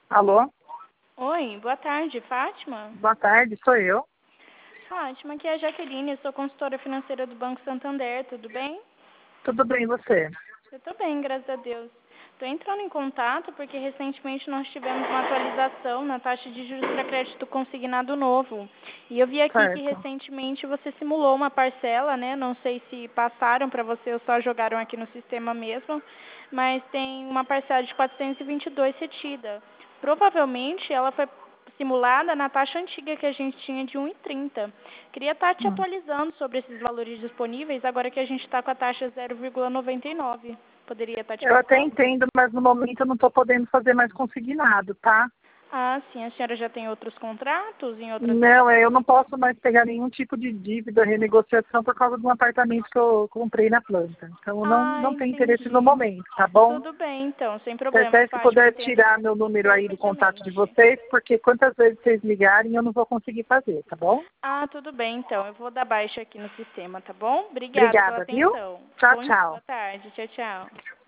Alô? Oi, boa tarde, Fátima? Boa tarde, sou eu. Fátima, aqui é a Jaqueline, eu sou consultora financeira do Banco Santander, tudo bem? Tudo bem, e você? Eu tô bem, graças a Deus. Estou entrando em contato porque recentemente nós tivemos uma atualização na taxa de juros para crédito consignado novo. E eu vi aqui que Certo. recentemente você simulou uma parcela, né? Não sei se passaram para você ou só jogaram aqui no sistema mesmo, mas tem uma parcela de 422 retida. Provavelmente ela foi simulada na taxa antiga que a gente tinha de 1,30. Queria estar te Hum. atualizando sobre esses valores disponíveis, agora que a gente está com a taxa 0,99. Poderia estar te Eu até passando? entendo, mas no momento eu não estou podendo fazer mais consignado, tá? Ah, sim. A senhora já tem outros contratos em outras Não, eu não posso mais pegar nenhum tipo de dívida, renegociação por causa de um apartamento que eu comprei na planta. Então, eu Ah, não tenho interesse no entendi. momento, tá bom? Tudo bem, então. Sem Até problemas, se Fátima. puder Entendo tirar meu número aí do contato de perfeitamente. vocês, porque quantas vezes vocês ligarem eu não vou conseguir fazer, tá bom? Ah, tudo bem, então. Eu vou dar baixa aqui no sistema, tá bom? Obrigada pela Obrigada, viu? atenção. Tchau, Boa tchau. tarde. Tchau, tchau.